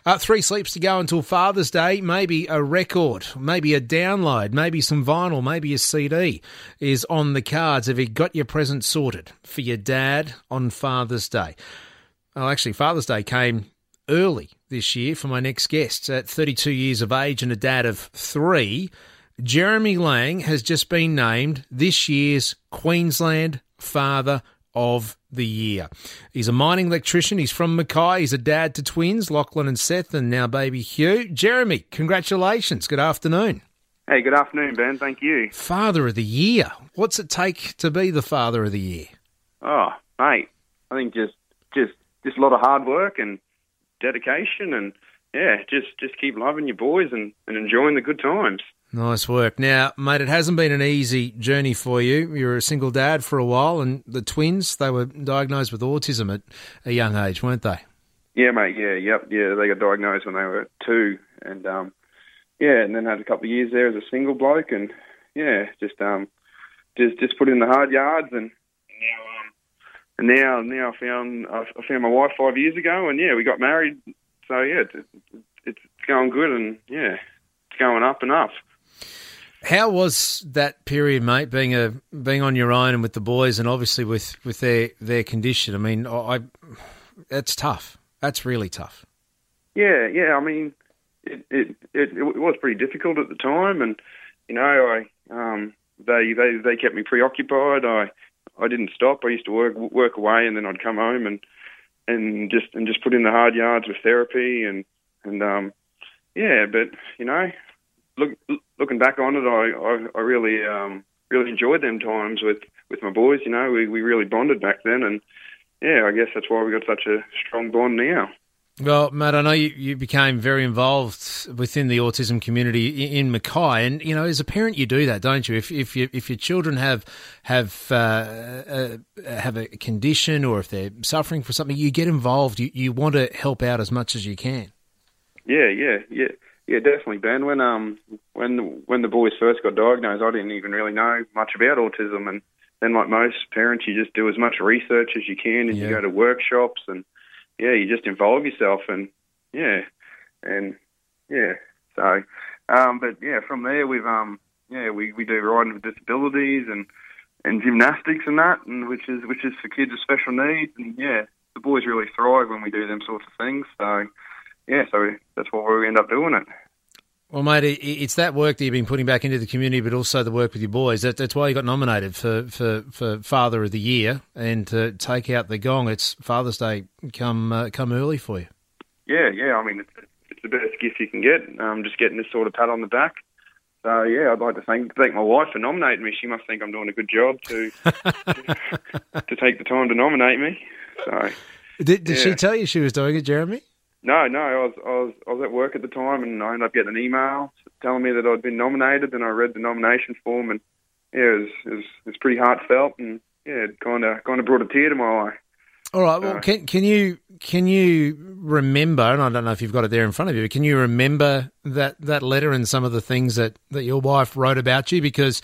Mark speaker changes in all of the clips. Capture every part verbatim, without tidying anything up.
Speaker 1: Uh, three sleeps to go until Father's Day. Maybe a record, maybe a download, maybe some vinyl, maybe a C D is on the cards. Have you got your present sorted for your dad on Father's Day? Oh, actually, Father's Day came early this year for my next guest. At thirty-two years of age and a dad of three, Jeremy Lang has just been named this year's Queensland Father of the Year. He's a mining electrician. He's from Mackay. He's a dad to twins, Lachlan and Seth, and now baby Hugh. Jeremy, congratulations. Good afternoon.
Speaker 2: Hey, good afternoon, Ben. Thank you.
Speaker 1: Father of the Year. What's it take to be the Father of the Year?
Speaker 2: Oh, mate, I think just just just a lot of hard work and dedication, and yeah, just just keep loving your boys and, and enjoying the good times.
Speaker 1: Nice work. Now, mate, it hasn't been an easy journey for you. You were a single dad for a while, and the twins, they were diagnosed with autism at a young age, weren't they?
Speaker 2: Yeah, mate, yeah, yep, yeah, they got diagnosed when they were two, and um, yeah, and then had a couple of years there as a single bloke, and yeah, just um, just just put in the hard yards, and now um, and now now I found I found my wife five years ago, and yeah, we got married, so yeah, it's it's going good, and yeah, it's going up and up.
Speaker 1: How was that period, mate, being a being on your own and with the boys, and obviously with, with their, their condition? I mean, I, that's tough. That's really tough.
Speaker 2: Yeah, yeah. I mean, it it, it it was pretty difficult at the time, and you know, I um they they they kept me preoccupied. I I didn't stop. I used to work work away, and then I'd come home and and just and just put in the hard yards with therapy, and and um yeah. But you know. Look, looking back on it, I, I, I really um, really enjoyed them times with, with my boys. You know, we, we really bonded back then, and yeah, I guess that's why we got such a strong bond now.
Speaker 1: Well, Matt, I know you, you became very involved within the autism community in, in Mackay, and you know, as a parent, you do that, don't you? If if you, if your children have have uh, uh, have a condition, or if they're suffering for something, you get involved. You you want to help out as much as you can.
Speaker 2: Yeah, yeah, yeah. Yeah, definitely, Ben. When um when when the boys first got diagnosed, I didn't even really know much about autism, and then like most parents, you just do as much research as you can, and yeah. you go to workshops, and yeah, you just involve yourself, and yeah, and yeah. So, um, but yeah, from there we've um yeah we, we do riding with disabilities and, and gymnastics and that, and which is which is for kids with special needs, and yeah, the boys really thrive when we do them sorts of things. So. Yeah, so that's why we end up doing it.
Speaker 1: Well, mate, it's that work that you've been putting back into the community, but also the work with your boys. That, that's why you got nominated for, for, for Father of the Year, and to take out the gong, it's Father's Day come uh, come early for you.
Speaker 2: Yeah, yeah. I mean, it's, it's the best gift you can get. Um, just getting this sort of pat on the back. So yeah, I'd like to thank thank my wife for nominating me. She must think I'm doing a good job to to, to take the time to nominate me. So
Speaker 1: did did
Speaker 2: yeah.
Speaker 1: she tell you she was doing it, Jeremy?
Speaker 2: No, no, I was, I was I was at work at the time, and I ended up getting an email telling me that I'd been nominated, and I read the nomination form, and yeah, it was it was, it was pretty heartfelt, and yeah, it kind of kind of brought a tear to my eye.
Speaker 1: All right, well, can can you can you remember? And I don't know if you've got it there in front of you, but can you remember that, that letter and some of the things that, that your wife wrote about you? Because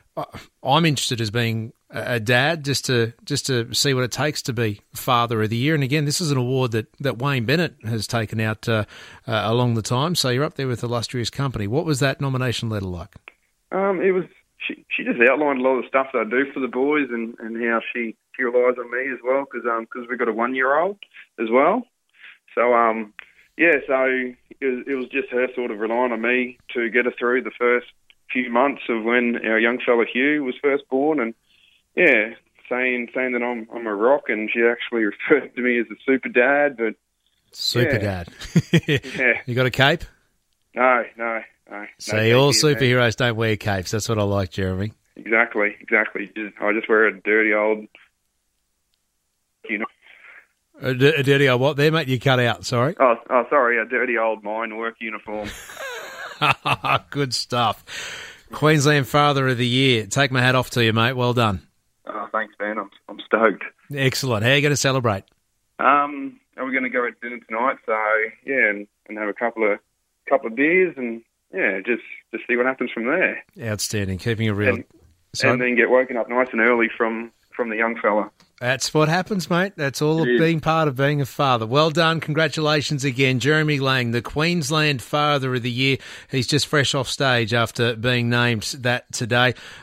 Speaker 1: I'm interested as being a dad, just to just to see what it takes to be Father of the Year. And again, this is an award that, that Wayne Bennett has taken out uh, uh, along the time. So you're up there with illustrious company. What was that nomination letter like?
Speaker 2: Um, it was she, she just outlined a lot of the stuff that I do for the boys, and, and how she, she relies on me as well, because um, cause we've got a one-year-old as well. So, um, yeah, so it was, it was just her sort of relying on me to get her through the first few months of when our young fella Hugh was first born, and yeah, saying saying that I'm I'm a rock, and she actually referred to me as a super dad. But
Speaker 1: super
Speaker 2: yeah.
Speaker 1: dad,
Speaker 2: yeah.
Speaker 1: You got a cape?
Speaker 2: No, no, no.
Speaker 1: See,
Speaker 2: no
Speaker 1: all
Speaker 2: cape,
Speaker 1: superheroes man. Don't wear capes. That's what I like, Jeremy.
Speaker 2: Exactly, exactly. Just, I just wear a dirty old, you know.
Speaker 1: A, d- a dirty old what there, mate? You cut out. Sorry.
Speaker 2: Oh, oh, sorry, a dirty old mine work uniform.
Speaker 1: Good stuff. Queensland Father of the Year. Take my hat off to you, mate. Well done.
Speaker 2: Oh, thanks, man. I'm I'm stoked.
Speaker 1: Excellent. How are you going to celebrate?
Speaker 2: Um, are we going to go at dinner tonight? So yeah, and, and have a couple of couple of beers, and yeah, just just see what happens from there.
Speaker 1: Outstanding. Keeping it real.
Speaker 2: And, and then get woken up nice and early from from the young fella.
Speaker 1: That's what happens, mate. That's all of being part of being a father. Well done. Congratulations again. Jeremy Lang, the Queensland Father of the Year. He's just fresh off stage after being named that today.